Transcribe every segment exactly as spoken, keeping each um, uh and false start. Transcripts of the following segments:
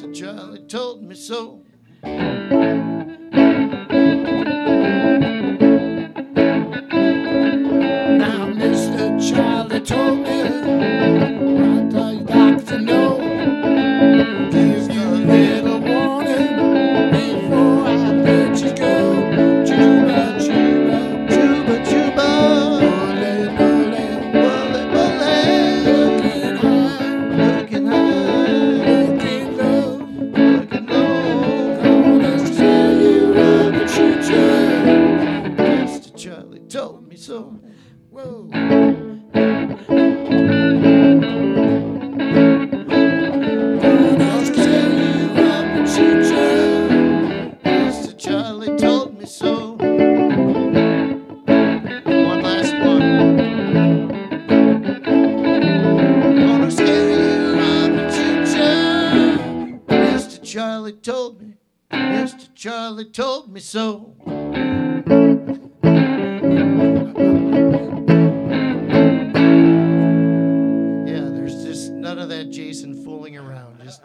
Mister Charlie told me so. Now, Mister Charlie told me what I'd like to know. Give you a little warning before I let you go. Juba, juba, juba, juba. Bully, bully, bully, bully. Looking high, looking high, looking low, looking low. Gonna tell you up and shoot you. Mister Charlie told me so. Whoa. Mister Charlie told me so. One last one. Gonna scare you up and shoot you. Mister Charlie told me. Mister Charlie told me so. Yeah, there's just none of that Jason fooling around. Just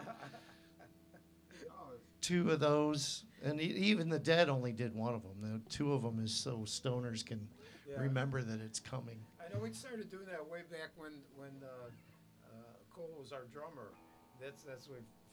two of those, and e- even the Dead only did one of them. The two of them is so stoners can Yeah. remember that it's coming. I know we started doing that way back when when uh, uh, Cole was our drummer. That's that's when